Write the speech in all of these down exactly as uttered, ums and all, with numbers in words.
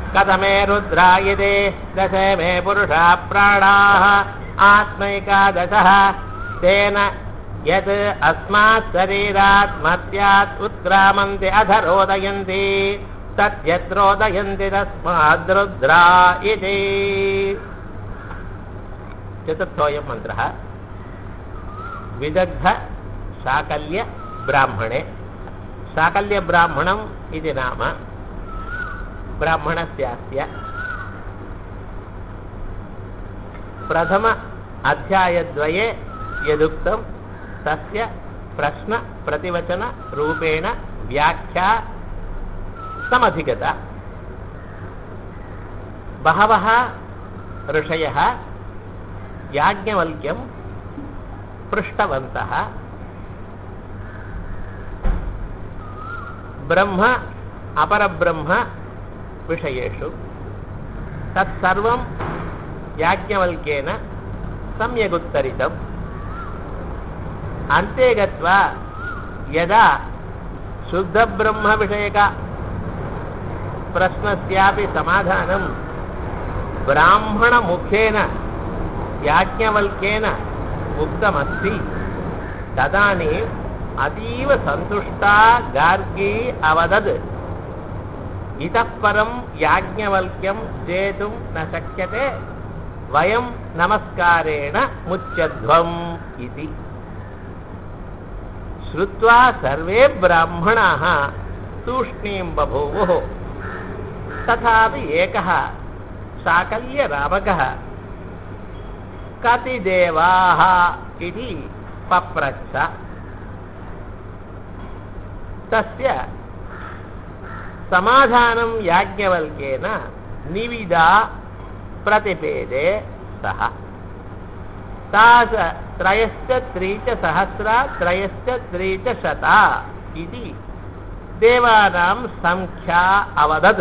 कथमे रुद्रायते दश मे पुरुषा प्राणाः आत्मैकादशः तेन यत् अस्मात् शरीरात् मर्त्यात् उत्क्रामन्ति अधरोदयन्ति तद्यत्रोदयन्ति तस्माद् रुद्रा इति। चतुर्थोऽयं मन्त्रः विदग्ध शाकल्य ब्राह्मणे। शाकल्य ब्राह्मणम् इति नाम ब्राह्मणस्यास्य प्रथम अध्यायद्वये यदुक्तं तस्य प्रश्न प्रतिवचन रूपेण व्याख्या समधिगता। बहवः ऋषयः याज्ञवल्क्यं पृष्टवन्तः ब्रह्म अपरब्रह्म विषयेषु। तत्सर्वं याज्ञवल्क्येन सम्यगुत्तरितम्। अन्ते गत्वा यदा शुद्धब्रह्मविषयक प्रश्नस्यापि समाधानं ब्राह्मणमुखेन याज्ञवल्क्येन उक्तमस्ति तदानीम् अतीव सन्तुष्टा गार्गी अवदत् इतः परं याज्ञवल्क्यं जेतुं न शक्यते, वयं नमस्कारेण मुच्यध्वम् इति। श्रुत्वा सर्वे ब्राह्मणाः तूष्णीं बभूवुः। तथापि एकः शाकल्यरामकः कति देवाः इति पप्रच्छ। तस्य समाधानं याज्ञवल्क्येन निविदा प्रतिपेदे सः। तास त्रयश्च त्रीच सहस्रा त्रयश्च त्रीच शता इति देवानां संख्या अवदत्।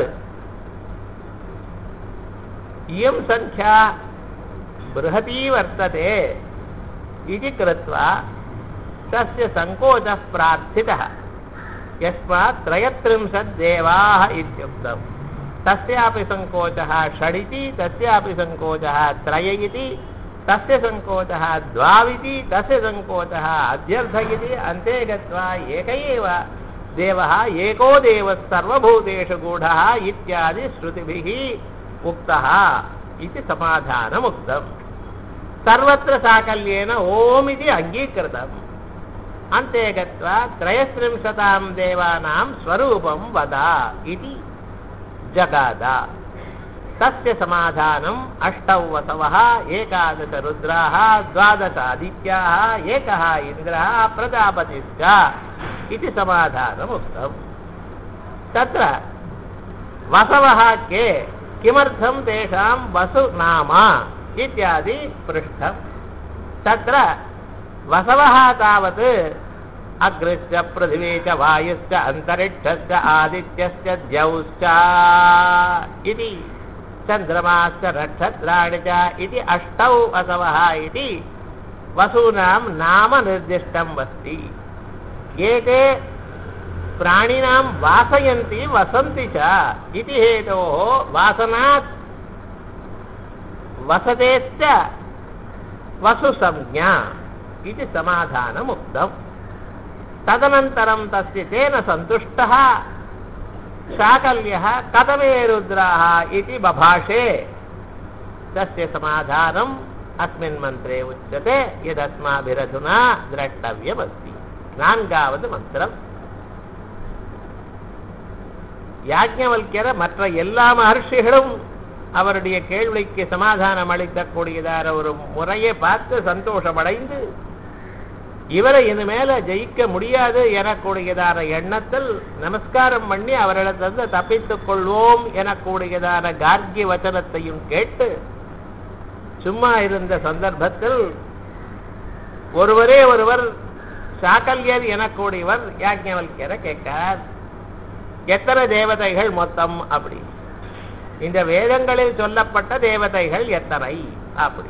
इयं संख्या बृहती वर्तते इति कृत्वा तस्य संकोचः प्रार्थितः। यस्मात् त्रयत्रिंशत् देवाः इत्युक्तम्। तस्यापि संकोचः षडिति, तस्यापि संकोचः त्रय इति, तस्य संकोचः द्वाविति, तस्य संकोचः अध्यर्थ इति। अन्ते गत्वा एक एव देवः एको देवः सर्वभूतेषु गूढः इत्यादि श्रुतिभिः उक्तः इति समाधानमुक्तम्। सर्वत्र साकल्येन ओम् इति अङ्गीकृतम्। अन्ते गत्वा त्रयस्त्रिंशतां देवानां स्वरूपं वद इति जगाद। तस्य समाधानम् अष्टौ वसवः, एकादश रुद्राः, द्वादश आदित्याः, एकः इन्द्रः, प्रजापतिश्च इति समाधानमुक्तम्। तत्र वसवः के, किमर्थं तेषां वसु नाम इत्यादि पृष्टम्। तत्र वसवः तावत् अग्निश्च पृथिवी च वायुश्च अन्तरिक्षश्च आदित्यश्च द्यौश्च इति चन्द्रमाश्च नक्षत्राणि च इति अष्टौ वसवः इति वसूनां नाम निर्दिष्टम् अस्ति। एते प्राणिनां वासयन्ति वसन्ति च इति हेतोः वासनात् वसतेश्च वसुसंज्ञा इति समाधानमुक्तम्। तदनन्तरं तस्य तेन सन्तुष्टः शाकल्यः कथमे रुद्राः इति बभाषे। तस्य समाधानम् अस्मिन् मन्त्रे उच्यते यदस्माभिरधुना द्रष्टव्यमस्ति। नान्गावद् मन्त्रम्। யாஜ்ஞவல்க்யர் மற்ற எல்லா மகர்ஷிகளும் அவருடைய கேள்விக்கு சமாதானம் அளிக்கக்கூடியதான ஒரு முறையை பார்த்து சந்தோஷமடைந்து இவரை இனிமேல ஜெயிக்க முடியாது எனக்கூடியதான எண்ணத்தில் நமஸ்காரம் பண்ணி அவரிடத்திலிருந்து தப்பித்துக் கொள்வோம் எனக்கூடியதான கார்கிய வச்சனத்தையும் கேட்டு சும்மா இருந்த சந்தர்ப்பத்தில் ஒருவரே ஒருவர் சாக்கல்யர் எனக்கூடியவர் யாஜ்ஞவல்க்யரை கேட்கார், எத்தனை தேவதைகள் மொத்தம் அப்படி, இந்த வேதங்களில் சொல்லப்பட்ட தேவதைகள் எத்தனை அப்படி.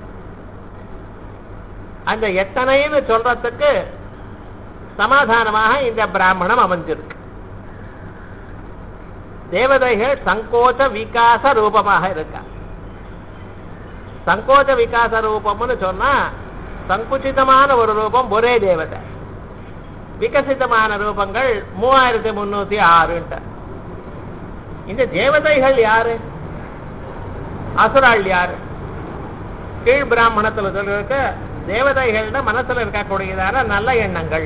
அந்த எத்தனைன்னு சொல்றதுக்கு சமாதானமாக இந்த பிராமணம் அமைஞ்சிருக்கு. தேவதைகள் சங்கோச்ச விகாச ரூபமாக இருக்கா. சங்கோச்ச விகாச ரூபம்னு சொன்னா சங்குச்சிதமான ஒரு ரூபம் ஒரே தேவதை, விகசிதமான ரூபங்கள் மூவாயிரத்தி முன்னூத்தி ஆறுன்ட்ட. இந்த தேவதைகள் யாரு, அசுராள் யாரு? கீழ் பிராமணத்துல சொல்றதுக்கு தேவதைகள்னா மனசுல இருக்கக்கூடியதான நல்ல எண்ணங்கள்.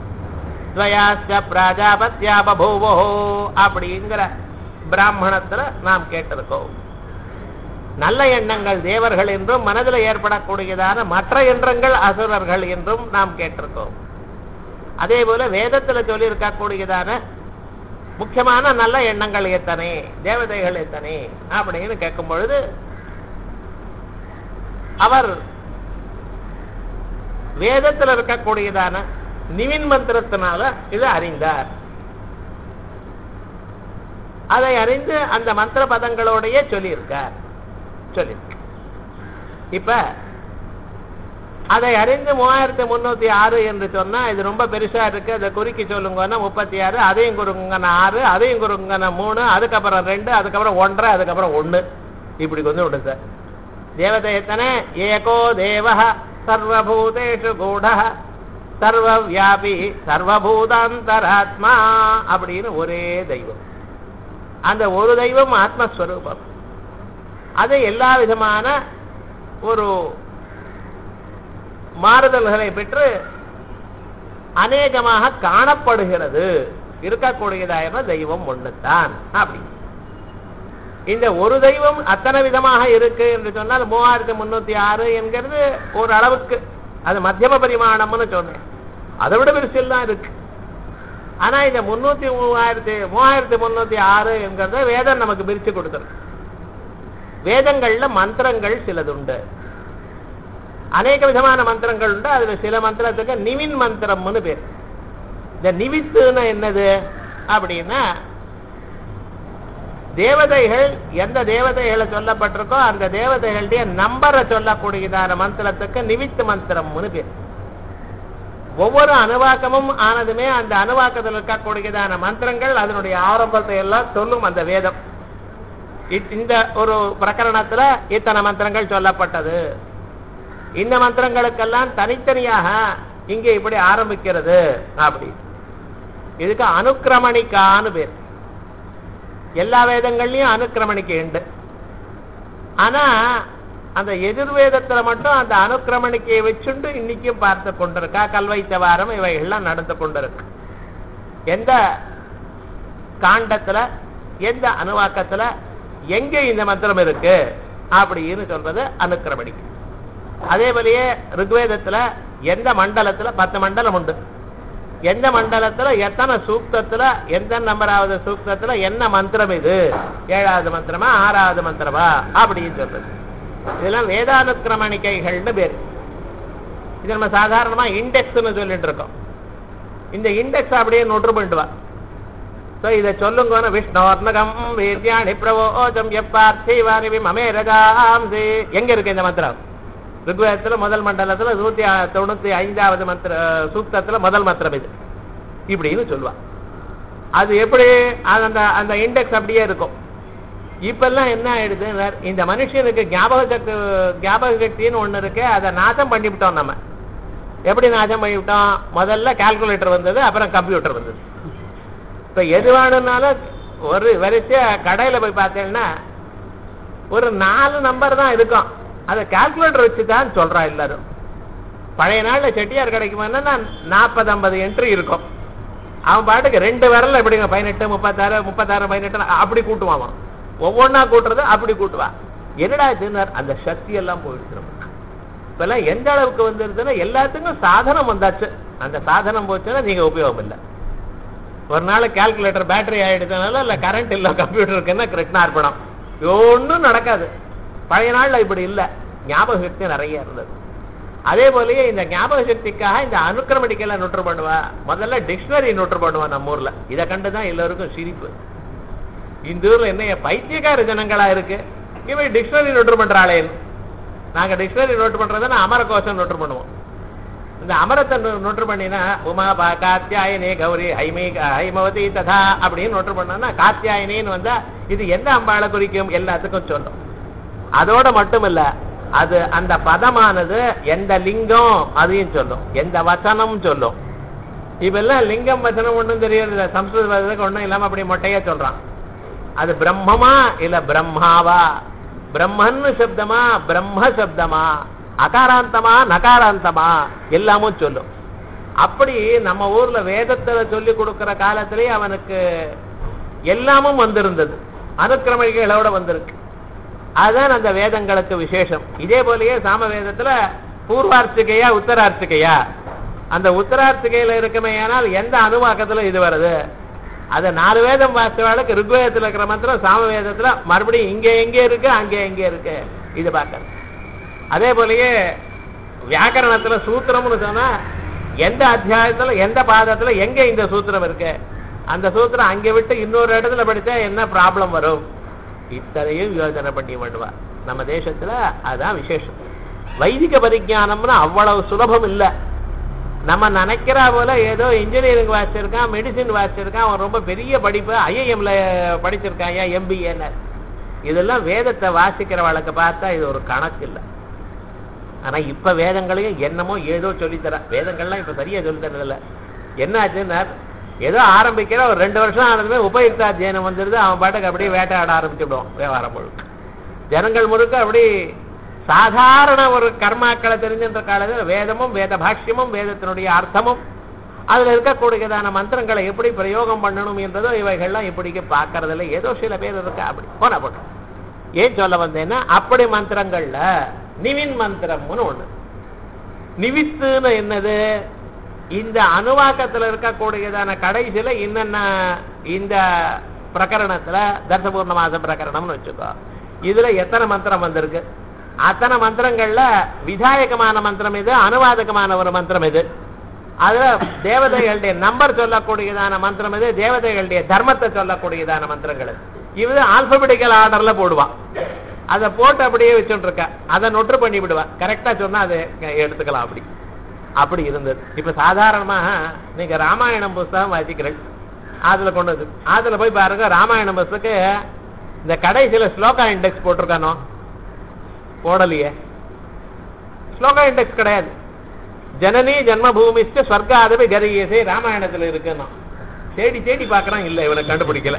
பிராஜாபத்யா பபூவோ அப்படிங்கிற பிராமணத்துல நாம் கேட்டிருக்கோம். நல்ல எண்ணங்கள் தேவர்கள் என்றும் மனதில் ஏற்படக்கூடியதான மற்ற எண்ணங்கள் அசுரர்கள் என்றும் நாம் கேட்டிருக்கோம். அதே போல வேதத்துல சொல்லி இருக்கக்கூடியதான முக்கியமான நல்ல எண்ணங்கள் எத்தனை, தேவதைகள் எத்தனை அப்படின்னு கேட்கும் பொழுது அவர் வேதத்தில் இருக்கக்கூடியதான நிவின் மந்திரத்தினால இதை அறிந்தார். அதை அறிந்து அந்த மந்திர பதங்களோடையே சொல்லியிருக்கார் சொல்லியிருக்க. இப்ப அதை அறிந்து மூவாயிரத்தி முன்னூத்தி ஆறு என்று சொன்னா இது ரொம்ப பெருசா இருக்கு, அதை குறுக்கி சொல்லுங்கன்னா முப்பத்தி ஆறு, அதையும் குறுங்கன ஆறு, அதையும் குறுங்கன மூணு, அதுக்கப்புறம் ரெண்டு, அதுக்கப்புறம் ஒன்றரை, அதுக்கப்புறம் ஒண்ணு, இப்படி கொஞ்சம் விடு சார். தேவதை எத்தனை? ஏகோ தேவ சர்வபூதேஷு கூட சர்வ வியாபி சர்வபூதாந்தராத்மா அப்படின்னு ஒரே தெய்வம். அந்த ஒரு தெய்வம் ஆத்மஸ்வரூபம். அது எல்லா விதமான ஒரு மாறுதல்களை பெற்று அநேகமாக காணப்படுகிறது. இருக்கக்கூடியதான தெய்வம் ஒண்ணுத்தான். அப்படி இந்த ஒரு தெய்வம் அத்தனை விதமாக இருக்கு என்று சொன்னால் மூவாயிரத்தி முன்னூத்தி ஆறு என்கிறது ஒரு அளவுக்கு அது மத்தியம பரிமாணம்னு சொன்னேன், அதை விட பெருசில் தான் இருக்கு. ஆனா இந்த முன்னூத்தி மூவாயிரத்தி மூவாயிரத்தி முன்னூத்தி ஆறு என்கிறத வேதம் நமக்கு பிரிச்சு கொடுத்துருக்கு. வேதங்கள்ல மந்திரங்கள் சிலதுண்டு, அநேக விதமான மந்திரங்கள் உண்டு. அதுல சில மந்திரத்துக்கு நிவின் மந்திரம்னு பேர். இந்த நிவித்துன்னு என்னது அப்படின்னா, தேவதைகள் எந்த தேவதைகளை சொல்லப்பட்டிருக்கோ அந்த தேவதைகளுடைய நம்பரை சொல்லக்கூடியதான மந்திரத்துக்கு நிவித்து மந்திரம்னு பேர். ஒவ்வொரு அணுவாக்கமும் ஆனதுமே அந்த அணுவாக்கத்தில் இருக்கக்கூடியதான மந்திரங்கள் அதனுடைய ஆரம்பத்தை எல்லாம் சொல்லும் அந்த வேதம். இந்த ஒரு பிரகரணத்துல இத்தனை மந்திரங்கள் சொல்லப்பட்டது, இந்த மந்திரங்களுக்கெல்லாம் தனித்தனியாக இங்கே இப்படி ஆரம்பிக்கிறது அப்படி. இதுக்கு அனுக்கிரமணிக்கான்னு பேர். எல்லா வேதங்கள்லயும் அனுக்கிரமணிக்கை உண்டு. ஆனா அந்த எதிர்வேதத்துல மட்டும் அந்த அனுக்கிரமணிக்கையை வச்சுண்டு இன்னைக்கும் பார்த்து கொண்டிருக்கா. கல்வைத்த வாரம் இவைகள்லாம் நடந்து கொண்டிருக்கு. எந்த காண்டத்துல எந்த அணுவாக்கத்துல எங்க இந்த மந்திரம் இருக்கு அப்படின்னு சொல்றது அனுக்கிரமணிக்கை. அதே போலயே ருக்வேதத்துல எந்த மண்டலத்துல பத்து மண்டலம் உண்டு, எந்த மண்டலத்துல எத்தனை சூக்தத்துல எந்த நம்பராவது சூக்தத்துல என்ன மந்திரம், இது ஏழாவது மந்திரமா ஆறாவது மந்திரமா அப்படின்னு சொல்றது. இதெல்லாம் வேதானுக்கிரமணிக்கைகள்னு பேரு. இது நம்ம சாதாரணமா இண்டெக்ஸ்ன்னு சொல்லிட்டு இருக்கோம். இந்த இண்டெக்ஸ் அப்படியே நொற்று பண்ணிட்டுவா. இதை சொல்லுங்க. விஷ்ணோர்ணகம் வீர்யாணி பிரவோஜம் எப்பார்த்திவானி மமே ரஜாம்சி. எங்க இருக்கு இந்த மந்திரம்? ருக்வேதத்துல முதல் மண்டலத்துல நூத்தி தொண்ணூத்தி ஐந்தாவது மந்திர சூக்தத்துல முதல் மந்திரம் இது இப்படின்னு சொல்லுவா. அது எப்படி அந்த அந்த இண்டெக்ஸ் அப்படியே இருக்கும். இப்ப எல்லாம் என்ன ஆயிடுது, இந்த மனுஷனுக்கு ஞாபக சக்தி ஞாபக சக்தின்னு ஒண்ணு இருக்கு, அதை நாசம் பண்ணிவிட்டோம். நம்ம எப்படி நாசம் பண்ணிவிட்டோம்? முதல்ல கால்குலேட்டர் வந்தது, அப்புறம் கம்ப்யூட்டர் வந்தது. இப்ப எது வேணும்னாலும் ஒரு வரிசையா கடையில போய் பார்த்தேன்னா ஒரு நாலு நம்பர் தான் இருக்கும். அதை கால்குலேட்டர் வச்சுதான் சொல்றா எல்லாரும். பழைய நாள்ல செட்டியார் கிடைக்குமா நாற்பது ஐம்பது என்ட்ரி இருக்கும். அவன் பாட்டுக்கு ரெண்டு விரல்ல எப்படிங்க பதினெட்டு முப்பத்தாறு முப்பத்தாறு பதினெட்டு அப்படி கூட்டுவான். ஒவ்வொன்னா கூட்டுறது அப்படி கூட்டுவா. என்னடா இதுனார், அந்த சக்தி எல்லாம் போயிடுச்சு. இப்ப எல்லாம் எந்த அளவுக்கு வந்துருதுன்னா எல்லாத்துக்கும் சாதனம் வந்தாச்சு. அந்த சாதனம் போச்சுன்னா நீங்க உபயோகம் இல்லை. ஒரு நாள் கால்குலேட்டர் பேட்டரி ஆயிடுச்சனால இல்ல கரண்ட் இல்ல கம்ப்யூட்டருக்குன்னா கிருஷ்ணார்பணம் ஒன்னும் நடக்காது. பழைய நாள்ல இப்படி இல்லை, ஞாபக சக்தி நிறைய இருந்தது. அதே போலயே இந்த ஞாபக சக்திக்காக இந்த அனுக்கிரமணிக்கெல்லாம் நோட்டு பண்ணுவா. முதல்ல டிக்ஷனரி நோட்டு பண்ணுவா நம்ம ஊர்ல. இதை கண்டுதான் எல்லாருக்கும் சிரிப்பு. இந்த ஊர்ல என்ன பைத்தியக்கார ஜனங்களா இருக்கு, இவன் டிக்ஷனரி நோட்டு பண்றாளேன்னு. நாங்க டிக்ஷனரி நோட்டு பண்றதுன்னா அமரகோஷம் நோட்டு பண்ணுவோம். இந்த அமரத்தை நொற்று பண்ணினா உமா பா காத்தியாயனே கௌரி ஹைமை ஹைமவதி ததா அப்படின்னு நொற்று பண்ணா காத்தியாயனின்னு வந்தா இது எந்த அம்பாளை குறிக்கும் எல்லாத்துக்கும் சொல்லும். அதோட மட்டும் இல்ல, அது அந்த பதமானது எந்த லிங்கம் அதையும் சொல்லும், எந்த வசனம் சொல்லும். இப்பெல்லாம் லிங்கம் வசனம் ஒன்றும் தெரியல, சம்ஸ்கிருதத்துக்கு ஒன்றும் இல்லாம அப்படி மொட்டையா சொல்றான். அது பிரம்மமா இல்ல பிரம்மாவா, பிரம்மன்னு சப்தமா பிரம்ம சப்தமா, அகாராந்தமா நகாராந்தமா எல்லாமும் சொல்லும். அப்படி நம்ம ஊர்ல வேதத்துல சொல்லி கொடுக்கிற காலத்திலேயே அவனுக்கு எல்லாமும் வந்திருந்தது, அனுக்கிரமணிகளோட வந்திருக்கு. அதுதான் அந்த வேதங்களுக்கு விசேஷம். இதே போலயே சாம வேதத்துல பூர்வார்த்திகையா உத்தரார்த்திகையா, அந்த உத்தரார்த்திகையில இருக்குமே ஆனால் எந்த அனுவாக்கத்துல இது வருது, அது நாலு வேதம் வாசிச்சவாளுக்கு ருக்வேதத்துல இருக்கிற மந்திரம் சாம வேதத்துல மறுபடியும் இங்க எங்க இருக்கு அங்கே எங்க இருக்கு இது பார்க்கணும். அதே போலயே வியாக்கரணத்துல சூத்திரம்னு சொன்னா எந்த அத்தியாயத்துல எந்த பாதத்துல எங்க இந்த சூத்திரம் இருக்கு, அந்த சூத்திரம் அங்க விட்டு இன்னொரு இடத்துல படிச்சா என்ன ப்ராப்ளம் வரும், இத்தனையும் யோசனை பண்ணி பண்ணுவா நம்ம தேசத்துல. அதான் விசேஷம். வைதிக பரிஜானம்னு அவ்வளவு சுலபம் இல்லை. நம்ம நினைக்கிறா போல ஏதோ இன்ஜினியரிங் வாசிச்சிருக்கான், மெடிசின் வாசிச்சிருக்கான், அவன் ரொம்ப பெரிய படிப்பு ஐஐஎம்ல படிச்சிருக்கான், ஏன் எம்பிஏன்னு. இதெல்லாம் வேதத்தை வாசிக்கிற வழக்க பார்த்தா இது ஒரு கணக்கு இல்லை. ஆனா இப்ப வேதங்களையும் என்னமோ ஏதோ சொல்லித்தர, வேதங்கள்லாம் இப்ப சரியா சொல்லித்தரதில்ல. என்ன ஆச்சுன்னா ஏதோ ஆரம்பிக்கிற ஒரு ரெண்டு வருஷம் ஆனதுமே உபயுக்தா அத்தியனம் வந்துருது, அவன் பாட்டுக்கு அப்படியே வேட்டையாட ஆரம்பிச்சு விடுவோம். வியாபாரம் முழுக்க ஜனங்கள் முழுக்க அப்படி சாதாரண ஒரு கர்மாக்களை தெரிஞ்சின்ற காலத்தில் வேதமும் வேத பாஷ்யமும் வேதத்தினுடைய அர்த்தமும் அதுல இருக்கக்கூடியதான மந்திரங்களை எப்படி பிரயோகம் பண்ணணும் என்றதோ இவைகள்லாம் இப்படிக்கு பார்க்கறதில்ல. ஏதோ சில பேர் இருக்கா அப்படி போன போட்டு. ஏன் சொல்ல வந்தேன்னா அப்படி மந்திரங்கள்ல நிவின் மந்திரம்னு ஒண்ணு. நிவித்துன்னு என்னது, இந்த அனுவாக்கத்துல இருக்கக்கூடியதான கடைசியில என்னென்ன இந்த பிரகரணத்துல தர்சபூர்ண மாச பிரகரணம்னு வச்சுக்கோ, இதுல எத்தனை மந்திரம் வந்திருக்கு, அத்தனை மந்திரங்கள்ல விதாயகமான மந்திரம் இது, அனுவாதகமான ஒரு மந்திரம் இது. அதுல தேவதைகளுடைய நம்பர் சொல்லக்கூடியதான மந்திரம் இது, தேவதைகளுடைய தர்மத்தை சொல்லக்கூடியதான மந்திரங்கள் இது ஆல்பபெட்டிக்கல் ஆர்டர்ல போடுவான். அதை போட்டு அப்படியே வச்சுட்டு இருக்க, அதை நொற்று பண்ணி விடுவா. கரெக்டா சொன்னா அதை எடுத்துக்கலாம். அப்படி அப்படி இருந்தது. இப்ப சாதாரணமா நீங்க ராமாயணம் புஸ்தகம் வாசிக்கிறேன், அதுல கொண்டு வந்து அதுல போய் பாருங்க, ராமாயணம் புஸ்தக்கு இந்த கடைசியில ஸ்லோகா இண்டெக்ஸ் போட்டிருக்கானோ, போடலையே. ஸ்லோகா இண்டெக்ஸ் கிடையாது. ஜனனி ஜன்மபூமிஸ்ட ஸ்வர்காதவி கரியசே ராமாயணத்துல இருக்குன்னா தேடி தேடி பாக்குறான், இல்ல இவனை கண்டுபிடிக்கல.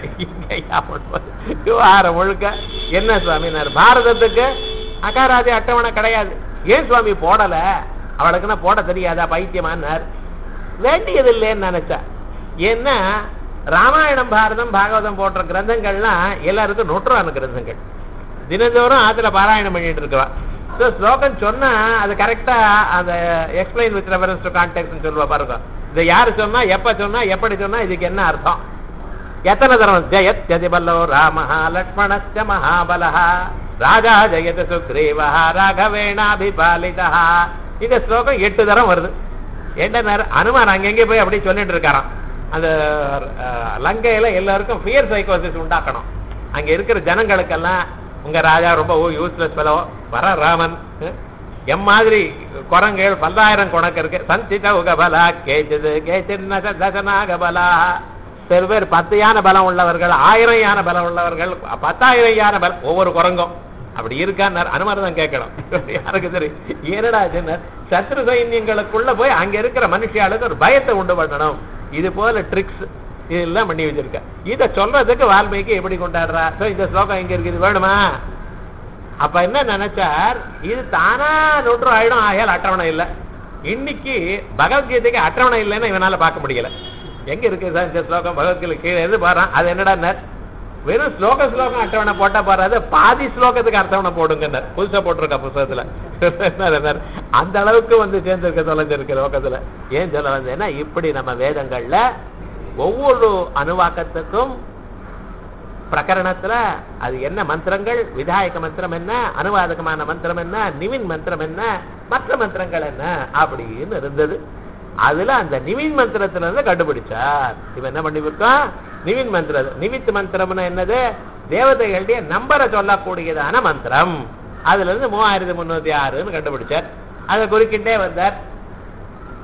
விவகாரம் முழுக்க என்ன சுவாமினார், பாரதத்துக்கு அகாராதி அட்டவணை கிடையாது. ஏன் சுவாமி போடல, அவளுக்குன்னா போட தெரியாதா பைத்தியமானார். வேண்டியது இல்லைன்னு நினைச்சா. ஏன்னா ராமாயணம் பாரதம் பாகவதம் போன்ற கிரந்தங்கள்லாம் எல்லாருக்கும் நொட்டுறான கிரந்தங்கள். தினந்தோறும் அதுல பாராயணம் பண்ணிட்டு இருக்கவா. ஸ்லோகம் சொன்னா அது கரெக்டா அந்த explain with reference to context சொல்லுவா பாருங்க. இதை யாரு சொன்னா, எப்ப சொன்னா, எப்படி சொன்னா, இதுக்கு என்ன அர்த்தம், எத்தனை தரம். ஜெயத் ஜதிபல்லோ ராமஹா லக்ஷ்மணஸ்ய மகாபலஹா ராஜா ஜெயத் சுக்ரீவஹா ராகவேணாபிபாலிதா. இந்த ஸ்லோகம் எட்டு தரம் வருது. என்ன அனுமான் அங்கெங்கே போய் அப்படி சொல்லிட்டு இருக்காராம். அந்த லங்கையில எல்லாருக்கும் ஃபியர் சைக்கோசிஸ் உண்டாக்கணும். அங்க இருக்கிற ஜனங்களுக்கெல்லாம் உங்க ராஜா ரொம்ப யூஸ்லெஸ் ஃபெலோ, வர ராமன் எம் மாதிரி குரங்குகள் பல்லாயிரம் குணக்கு இருக்கு. சந்தித உகபலா கேச்சது கேச்சின்ன தசனாகபலா. சில பேர் பத்து யானை பலம் உள்ளவர்கள், ஆயிரம் யானை பலம் உள்ளவர்கள், பத்தாயிரம் யானை பலம் ஒவ்வொரு குரங்கும். அப்படி இருக்கான்னு அனுமானம் தான் கேட்கணும். யாருக்கு தெரியும் ஏனடா சத்ரு சைன்யங்களுக்குள்ள போய் அங்க இருக்கிற மனுஷியாளுக்கு ஒரு பயத்தை உண்டு பண்ணணும். இது போல ட்ரிக்ஸ் இதெல்லாம் பண்ணி வச்சிருக்க. இத சொல்றதுக்கு வால்மீகி எப்படி கொண்டாடுறா. இந்த ஸ்லோகம் எங்க இருக்கு, இது வேணுமா? அப்ப என்ன நினைச்சார், இது தானா நொற்று ஆயிடும், ஆயால் அட்டவணை இல்லை. இன்னைக்கு பகவத்கீதைக்கு அட்டவணை இல்லைன்னு இவனால பார்க்க முடியல. எங்க இருக்கு சார் இந்த ஸ்லோகம், பகவத்கீதை கீழே இருந்து பாரு. அது என்னடா வெறும் ஸ்லோக ஸ்லோகம் அட்டவணை போட்டா பாரு, பாதி ஸ்லோகத்துக்கு அட்டவணை போடுங்க புதுசா போட்டிருக்க புத்தகத்துல. அந்த அளவுக்கு வந்து சேர்ந்திருக்க தொலைஞ்சிருக்க லோகத்துல. ஏன் சொல்ல வந்தேன்னா இப்படி நம்ம வேதங்கள்ல ஒவ்வொரு அனுவாக்கத்துக்கும் பிரகரணத்துல அது என்ன மந்திரங்கள், விதாயக மந்திரம் என்ன, அனுவாதகமான மந்திரம் என்ன, நிவின் மந்திரம் என்ன, மற்ற மந்திரங்கள் என்ன அப்படின்னு இருந்தது. அதுல அந்த நிவின் மந்திரத்துல இருந்து கண்டுபிடிச்சார். இவன் என்ன பண்ணி இருக்கான், நிவின் மந்திரம். நிவித் மந்திரம்னு என்னது, தேவதைகளுடைய நம்பரை சொல்லக்கூடியதான மந்திரம். அதுல இருந்து மூவாயிரத்தி முன்னூத்தி ஆறுன்னு கண்டுபிடிச்சார். அதை குறிக்கிட்டே வந்தார்.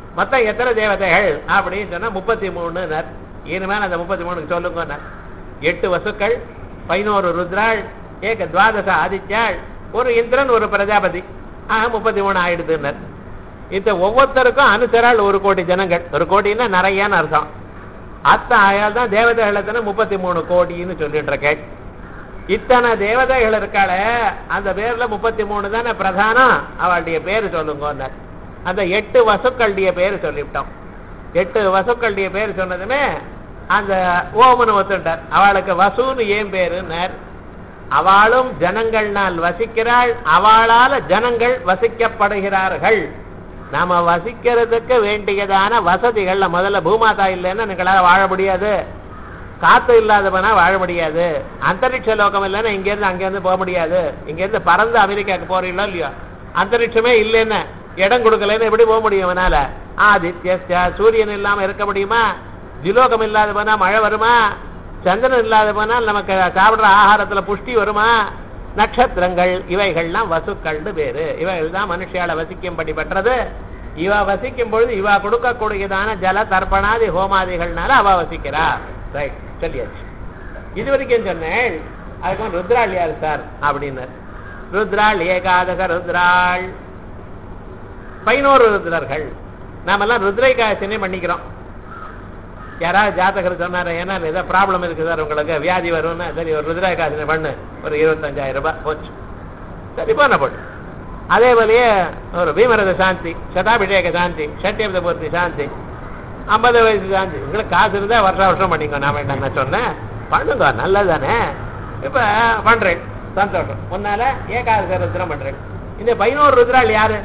மொத்தம் எத்தனை தேவதைகள் அப்படின்னு சொன்னா முப்பத்தி மூணு இனிமேல் அந்த முப்பத்தி மூணுக்கு சொல்லுங்க. எட்டு வசுக்கள், பதினோரு ருத்ராள், ஏக துவாதச ஆதித்யாள், ஒரு இந்திரன், ஒரு பிரஜாபதி, ஆஹ் முப்பத்தி மூணு ஆயிடுதுன்னு. இந்த ஒவ்வொருத்தருக்கும் அனுசரால் ஒரு கோடி ஜனங்கள், ஒரு கோடின்னா நிறையான்னு அர்த்தம். அத்த ஆயால் தான் தேவதைகள் முப்பத்தி மூணு கோடின்னு சொல்லிட்டு இருக்கேன். இத்தனை தேவதைகள் இருக்காள, அந்த பேர்ல முப்பத்தி மூணு தானே பிரதானம். அவளுடைய பேரு சொல்லுங்க. அந்த எட்டு வசுக்களுடைய பேரு சொல்லிவிட்டோம். எட்டு வசுக்களுடைய பேரு சொன்னதுமே அந்த ஓமனு ஒத்துட்டார். அவளுக்கு வசுன்னு ஏன் பேருன்னார். அவளும் ஜனங்கள்னால் வசிக்கிறாள், அவளால ஜனங்கள் வசிக்கப்படுகிறார்கள். நாம வசிக்கிறதுக்கு வேண்டியதான வசதிகள்ல முதல்ல பூமாதா இல்லைன்னா எங்களால வாழ முடியாது, காத்து இல்லாதவனா வாழ முடியாது, அந்தரிக்ஷ லோகம் இல்லைன்னா இங்கேருந்து அங்கேருந்து போக முடியாது. இங்கேருந்து பறந்து அமெரிக்காவுக்கு போறீங்களோ இல்லையோ, அந்தரிக்ஷமே இல்லைன்னு இடம் கொடுக்கலன்னு எப்படி போக முடியும் அவனால? ஆதித்ய சூரியன் இல்லாம இருக்க முடியுமா? ஜிலோகம் இல்லாத போனா மழை வருமா? சந்திரன் இல்லாத போனால் நமக்கு சாப்பிடுற ஆகாரத்துல புஷ்டி வருமா? நட்சத்திரங்கள் இவைகள்லாம் வசுக்கள்னு பேரு. இவைகள் தான் மனுஷியால வசிக்கும்படி பெற்றது. இவ வசிக்கும் பொழுது இவ கொடுக்கக்கூடியதான ஜல தர்ப்பணாதி ஹோமாதிகள்னால அவ வசிக்கிறா. ரைட், சொல்லியாச்சு. இது வரைக்கும் சொன்னேன். அதுக்கு ருத்ராள் யாரு சார் அப்படின்னு. ருத்ராள் ஏகாதக ருத்ராள், பதினோரு ருத்ரர்கள். நாமெல்லாம் ருத்ரைகாசினே பண்ணிக்கிறோம். யாராவது ஜாதகர் சொன்னாரு, ஏன்னா ஏதோ ப்ராப்ளம் இருக்கு சார் உங்களுக்கு, வியாதி வரும்னா, சரி ஒரு ருத்ரைகாசினை பண்ணு, ஒரு இருபத்தஞ்சாயிரம் ரூபாய் போச்சு, சரி பண்ண போட்டு. அதே போலயே ஒரு பீமரத சாந்தி, சதாபிஷேக சாந்தி, சட்டியபத பூர்த்தி சாந்தி, ஐம்பது வயசு சாந்தி. உங்களுக்கு காசு இருந்தா வருஷம் வருஷம் பண்ணிக்கோ. நான் வேண்டாம் நான் சொன்னேன், பண்ணுங்க நல்லதானே. இப்ப பண்றேன், சந்தோஷம். முன்னால ஏகாதச ருத்ரம் பண்றேன். இந்த பதினோரு ருத்ராள் யாரு?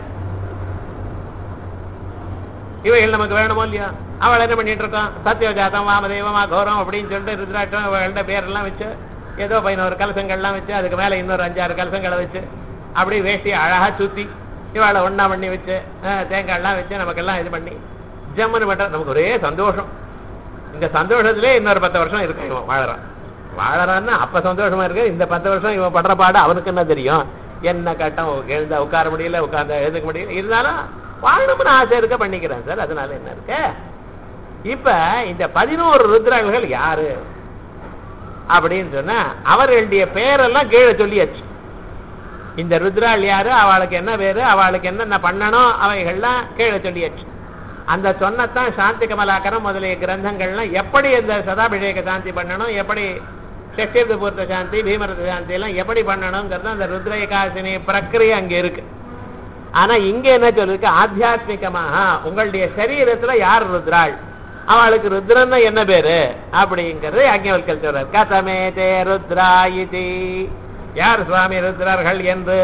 இவைகள் நமக்கு வேணுமோ இல்லையா? அவள் என்ன பண்ணிட்டு இருக்கோம்? சத்யோஜாதம், வாமதேவமா, கௌரம் அப்படின்னு சொல்லிட்டு ருத்ராட்டம் அவள்கிட்ட பேரெல்லாம் வச்சு, ஏதோ பதினோரு கலசங்கள்லாம் வச்சு, அதுக்கு மேல இன்னொரு அஞ்சாறு கலசங்களை வச்சு, அப்படி வேஷ்டியை அழகா சுத்தி இவாளை ஒன்னா பண்ணி வச்சு, தேங்காய்லாம் வச்சு நமக்கெல்லாம் இது பண்ணி ஜம்முன்னு பண்ற. நமக்கு ஒரே சந்தோஷம். இந்த சந்தோஷத்திலே இன்னொரு பத்து வருஷம் இருக்கு. இவன் வாழறான் வாழறான்னா அப்ப சந்தோஷமா இருக்கு. இந்த பத்து வருஷம் இவன் படுற பாடு அவனுக்கு என்ன தெரியும்? என்ன கட்டம், எழுந்த உட்கார முடியல, உட்கார்ந்த எழுதுக்க முடியல, இருந்தாலும் வாழணும்னு ஆசை இருக்க பண்ணிக்கிறேன் சார். அதனால என்ன இருக்கு? இப்ப இந்த பதினோரு ருத்ரர்கள் யாரு அப்படின்னு சொன்னா அவர்களுடைய பேரெல்லாம் கீழே சொல்லியாச்சு. இந்த ருத்ராள் யாரு, அவளுக்கு என்ன பேரு, அவளுக்கு என்னென்ன பண்ணணும், அவைகள்லாம் கீழே சொல்லியாச்சு. அந்த சொன்னத்தான் சாந்தி கமலாக்கரம் முதலிய கிரந்தங்கள்லாம் எப்படி இந்த சதாபிஷேக சாந்தி பண்ணணும், எப்படி சஷ்டியபத பூர்த்த சாந்தி, பீமரத சாந்தி எல்லாம் எப்படி பண்ணணுங்கிறது அந்த ருத்ரேகாசினி பிரக்கிரியை அங்க இருக்கு. ஆனா இங்க என்ன சொல்லிருக்கு? ஆத்தியாத்மிகமாக உங்களுடைய சரீரத்துல யார் ருத்ராள், அவளுக்கு ருத்ரன்னா என்ன பேரு அப்படிங்கிறது யாஜ்ஞவல்கர் சொல்றார். கதமே தே ருத்ராயிதி, யார் சுவாமி ருத்ரர்கள் என்று.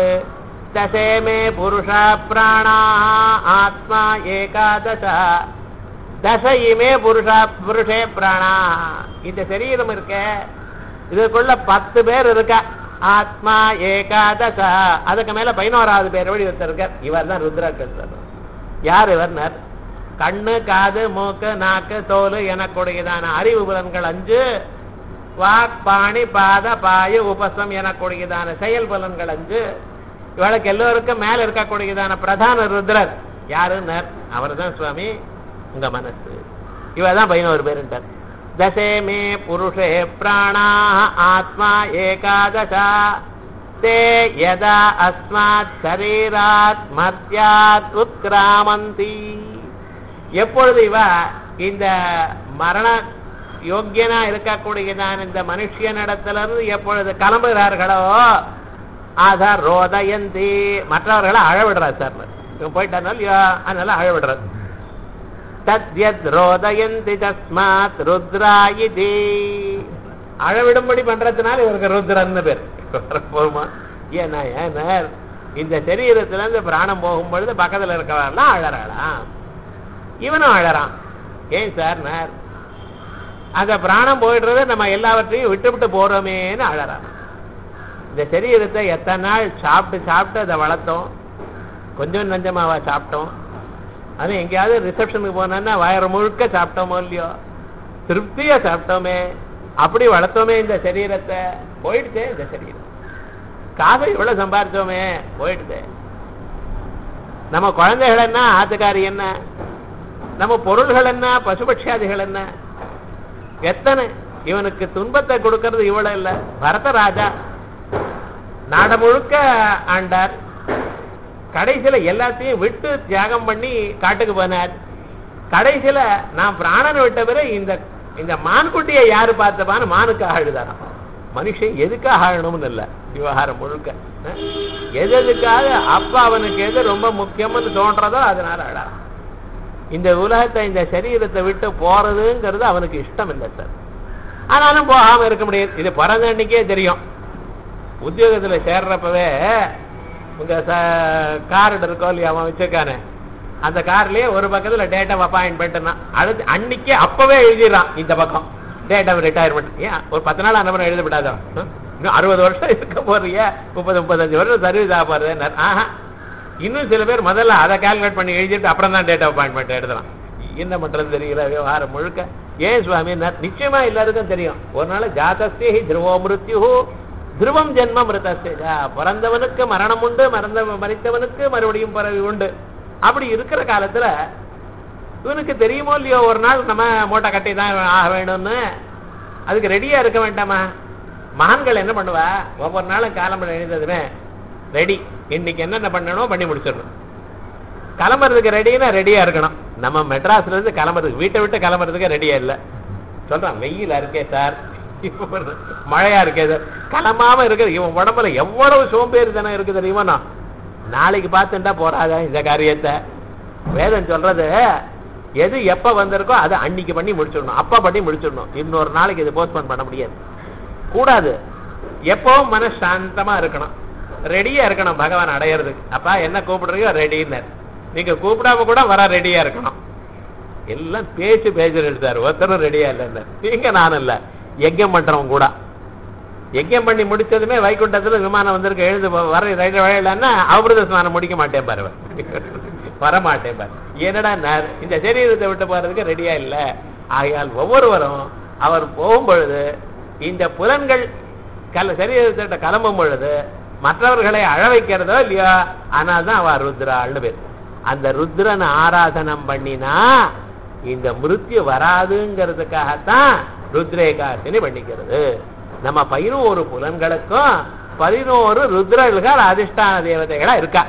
தசேமே புருஷா பிராணா ஆத்மா ஏகாதச, தசையுமே புருஷா புருஷே பிராணா. இந்த சரீரம் இருக்க, இதுக்குள்ள பத்து பேர் இருக்க. ஆத்மா ஏகாதச, அதுக்கு மேல பதினோராவது பேர் வழி ஒருத்தர். இவர் தான் ருத்ரர்கள். யார் இவர்? கண்ணு, காது, மூக்கு, நாக்கு, தோல் எனக்கூடியதான அறிவு புலன்கள் அஞ்சு, வாக், பாணி, பாத, பாயு, உபசம் எனக்கூடியதான செயல் புலன்கள் அஞ்சு. இவளுக்கு எல்லோருக்கும் மேல இருக்கக்கூடியதான பிரதான ருத்ரர் யாருன்னு அவர் தான் சுவாமி உங்க மனசு. இவதான் பதினோரு பேருன்றார். தசேமே புருஷே பிராணா ஆத்மா ஏகாதசா தே யதா அஸ்மாத் சரீராத் மத்யாத் உத்கிராமந்தி. எப்பொழுது இவ இந்த மரண யோக்கியனா இருக்கக்கூடியதான் இந்த மனுஷியனிடத்திலிருந்து எப்பொழுது கிளம்புகிறார்களோ அத ரோதயந்தி, மற்றவர்களை அழவிடுறார் சார். இவன் போயிட்டானால அதனால அழவிடுறார். தத்யத் ரோதயந்தி தஸ்மாத் ருத்ராயிதி, அழவிடும்படி பண்றதுனால இவருக்கு ருத்ரன்னு பேர். போருமா? ஏன்னா ஏன்னா இந்த சரீரத்துல இருந்து பிராணம் போகும் பொழுது பக்கத்துல இருக்கவெல்லாம் அழறாளாம், இவனும் அழறான். ஏன் சார்? அந்த பிராணம் போயிடுறது நம்ம எல்லாவற்றையும் விட்டு விட்டு போறோமேன்னு அழறான். இந்த சரீரத்தை எத்தனை நாள் சாப்பிட்டு சாப்பிட்டு அதை வளர்த்தோம், கொஞ்சம் நஞ்சமாவா சாப்பிட்டோம். அது எங்கேயாவது ரிசப்ஷனுக்கு போனா வயிறு முழுக்க சாப்பிட்டோமோ இல்லையோ, திருப்தியா சாப்பிட்டோமே, அப்படி வளர்த்தோமே இந்த சரீரத்தை, போயிடுச்சே இந்த சரீரம். காசை இவ்வளவு சம்பாதிச்சோமே, போயிடுது. நம்ம குழந்தைகள் என்ன, ஆத்துக்காரி என்ன, நம்ம பொருள்கள் என்ன, பசுபட்சியாதிகள் என்ன, எத்தனை இவனுக்கு துன்பத்தை கொடுக்கறது இவ்வளவு இல்ல. பரதராஜா நாட முழுக்க ஆண்டார். கடைசியில எல்லாத்தையும் விட்டு தியாகம் பண்ணி காட்டுக்கு போனார். கடைசியில நான் பிராணனை விட்ட பிறகு இந்த இந்த மான்குட்டியை யாரு பார்த்தப்பான்னு மானுக்கு ஆழுதாராம். மனுஷன் எதுக்காக ஆழணும்னு இல்ல, விவகாரம் முழுக்க எது எதுக்காக அப்ப அவனுக்கு எது ரொம்ப முக்கியம்னு தோன்றதோ அதனால ஆழாம். இந்த உலகத்தை இந்த சரீரத்தை விட்டு போறதுங்கிறது அவனுக்கு இஷ்டம் இல்லை சார். ஆனாலும் போகாம இருக்க முடியாது. இது பிறந்த அன்னைக்கே தெரியும். உத்தியோகத்துல சேர்றப்பவே உங்க கார்டு இருக்கோ இல்லையா அவன் வச்சிருக்கானே, அந்த கார்லயே ஒரு பக்கத்துல டேட் ஆஃப் அப்பாயின்மெண்ட் அடுத்து அன்னைக்கே அப்பவே எழுதிடுறான் இந்த பக்கம் டேட் ஆஃப் ரிட்டையர்மெண்ட். ஏன் ஒரு பத்து நாள் அந்த மாதிரி எழுத விடாதோ, இன்னும் அறுபது வருஷம் இருக்க போறிய, முப்பது முப்பத்தஞ்சு வருஷம் சர்வீஸ் ஆக போறது. ஆஹா, இன்னும் சில பேர் முதல்ல அதை கால்குலேட் பண்ணி எழுதிட்டு அப்புறம் தான் டேட் ஆஃப் அப்பாயின்மெண்ட் எழுதலாம். என்ன பண்றது தெரியல விவகாரம் முழுக்க. ஏன் சுவாமி, நிச்சயமா எல்லாருக்கும் தெரியும் ஒரு நாள் ஜாதஸ்தி துருவோ மிருத்யு துருவம் ஜென்ம மிருதஸ்தேஜா, பிறந்தவனுக்கு மரணம் உண்டு, மறந்த மறித்தவனுக்கு மறுபடியும் பிறவி உண்டு. அப்படி இருக்கிற காலத்துல இவனுக்கு தெரியுமோ இல்லையோ ஒரு நாள் நம்ம மூட்டை கட்டி தான் ஆக வேணும்னு, அதுக்கு ரெடியா இருக்க வேண்டாமா? மகான்கள் என்ன பண்ணுவா, ஒவ்வொரு நாளும் காலம்பரம் எழுந்ததுமே ரெடி, இன்னைக்கு என்னென்ன பண்ணணும் பண்ணி முடிச்சிடணும். கிளம்புறதுக்கு ரெடினா ரெடியா இருக்கணும். நம்ம மெட்ராஸ்ல இருந்து கிளம்புறதுக்கு வீட்டை விட்டு கிளம்புறதுக்கு ரெடியா இல்லை. சொல்றான் வெயில் இருக்கே சார், மழையா இருக்கே, கிளம்பாம இருக்குது. இவன் உடம்புல எவ்வளவு சோம்பேறி தானே இருக்கு தெரியுமா? நான் நாளைக்கு பார்த்துட்டா போறாத இந்த காரியத்தை. வேதம் சொல்றது எது எப்ப வந்திருக்கோ அதை அன்னைக்கு பண்ணி முடிச்சிடணும், அப்ப பண்ணி முடிச்சிடணும். இன்னொரு நாளைக்கு இது போஸ்ட்போன் பண்ண முடியாது, கூடாது. எப்பவும் மன சாந்தமா இருக்கணும், ரெடியா இருக்கணும் பகவான் அடையிறதுக்கு. அப்பா என்ன கூப்பிடுறீங்க ரெடின்னு, நீங்க கூப்பிடாம கூட வர ரெடியா இருக்கணும். எல்லாம் பேச்சு பேச்சு எடுத்தாரு, ஒருத்தரும் ரெடியா இல்ல. நீங்க நானும் இல்ல, யஜ்யம் பண்றவங்க கூட யஜ்யம் பண்ணி முடிச்சதுமே வைகுண்டத்துல விமானம் வந்திருக்க எழுது வர வழியிலன்னா அவரது ஸ்நானம் முடிக்க மாட்டேன் பாரு, வரமாட்டேன் பாரு. என்னடா இந்த சரீரத்தை விட்டு போறதுக்கு ரெடியா இல்ல. ஆகையால் ஒவ்வொருவரும் அவர் போகும் பொழுது இந்த புலன்கள் கல சரீரத்திட்ட கிளம்பும் பொழுது மற்றவர்களை அழ வைக்கிறதோ இல்லையோ, ஆனால் தான் அவ ருத்ராள்னு பேர். அந்த ருத்ரனை ஆராதனம் பண்ணினா இந்த மிருத்யு வராதுங்கிறதுக்காகத்தான் ருத்ரேகாசினி பண்ணிக்கிறது. நம்ம பதினோரு புலன்களுக்கும் பதினோரு ருத்ரர்கள் அதிஷ்டான தேவதைகளா இருக்கா.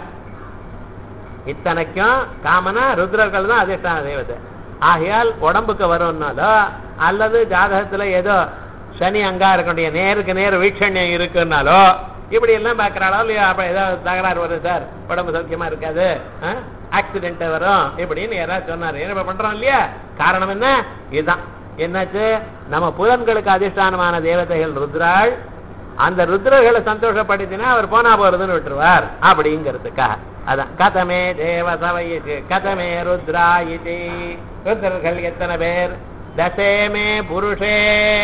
இத்தனைக்கும் காமனா ருத்ரர்கள் தான் அதிஷ்டான தேவதை. ஆகையால் உடம்புக்கு வரும்னாலோ அல்லது ஜாதகத்துல ஏதோ சனி அங்கா இருக்கக்கூடிய நேருக்கு நேர் வீட்சண்யம் இருக்குன்னாலோ இப்படி எல்லாம் பாக்குறாளோ இல்லையா, அப்ப ஏதாவது தகராறு வரும் சார், உடம்பு சௌக்கியமா இருக்காது, ஆக்சிடென்ட் வரும் இப்படின்னு யாராவது சொன்னாரு. என்ன பண்றோம் இல்லையா, காரணம் என்ன? இதுதான். என்னாச்சு, நம்ம புலன்களுக்கு அதிஷ்டானமான தேவதைகள் ருத்ராள். அந்த ருத்ரர்களை சந்தோஷப்படுத்தினா அவர் போனா போறதுன்னு விட்டுருவார் அப்படிங்கிறதுக்காக. அதான் கதமே தேவசவையிச்சு கதமே ருத்ராயிச்சு. ருத்ரர்கள் எத்தனை பேர்? தசேமே புருஷே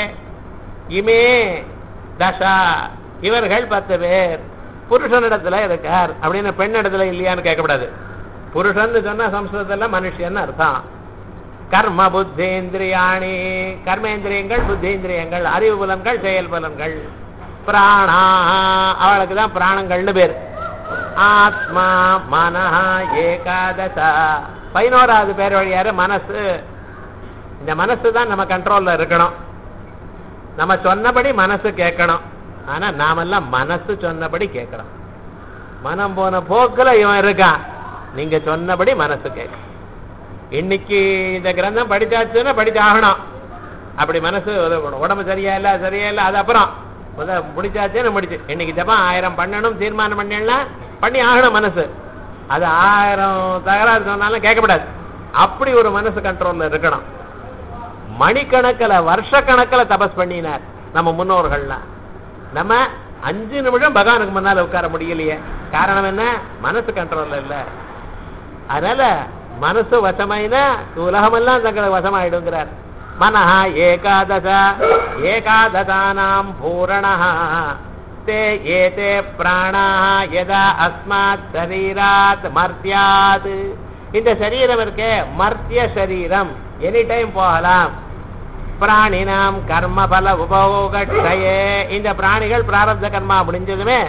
இமே தசா, இவர்கள் பத்து பேர். புருஷனிடத்துல இருக்கார் அப்படின்னு பெண்ணிடத்துல இல்லையான்னு கேட்கக்கூடாது. புருஷன் சொன்னா சம்ஸ்கிருதத்துல மனுஷன் அர்த்தம். கர்ம புத்தேந்திரியாணி, கர்மேந்திரியங்கள் புத்தேந்திரியங்கள், அறிவு புலன்கள் செயல் புலன்கள். பிராணா, அவளுக்கு தான் பிராணங்கள்னு பேர். ஆத்மா மனஹா ஏகாதசா, பதினோராவது பேர் வழியாரு மனசு. இந்த மனசு தான் நம்ம கண்ட்ரோல்ல இருக்கணும். நம்ம சொன்னபடி மனசு கேட்கணும். ஆனா நாமெல்லாம் மனசு சொன்னபடி கேட்கணும். மனம் போன போக்குல இவன் இருக்கான், நீங்க சொன்னபடி மனசு கேட்க. இன்னைக்கு இந்த கிரந்தம் படிச்சாச்சுன்னா படிச்சாகணும். அப்படி மனசு உடம்பு சரியா இல்ல சரியா இல்ல அது அப்புறம் முடிச்சாச்சுன்னு முடிச்சு. இன்னைக்கு ஜபம் ஆயிரம் பண்ணணும் தீர்மானம் பண்ணலாம், பண்ணி ஆகணும் மனசு. அது ஆயிரம் தகராறு சொன்னாலும் கேட்கப்படாது. அப்படி ஒரு மனசு கண்ட்ரோல்ல இருக்கணும். மணிக்கணக்கில் வருஷ கணக்கில் தபஸ் பண்ணினார் நம்ம முன்னோர்கள்லாம். நம்ம அஞ்சு நிமிஷம் பகவானுக்கு முன்னால உட்கார முடியலையே. காரணம் என்ன? மனசு கண்ட்ரோல்ல இல்ல. அதனால மனசு வசமாயினா உலகமெல்லாம் தங்களை வசமாயிடுங்கிறார். மனஹா ஏகாதச ஏகாதசானாம் பூரணஹ தே ஏதே பிராணாஹ யதா அஸ்மாத் சரீராத் மர்த்யாத். இந்த சரீரம் இருக்கே மர்த்திய சரீரம், எனி டைம் போகலாம். பிராணினாம் கர்ம பல உபோகட்சயே, இந்த பிராணிகள் பிராரப்த கர்மா முடிஞ்சதுமே